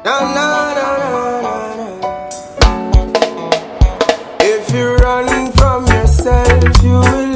Na, na, na, na, na, na. If you run from yourself, you will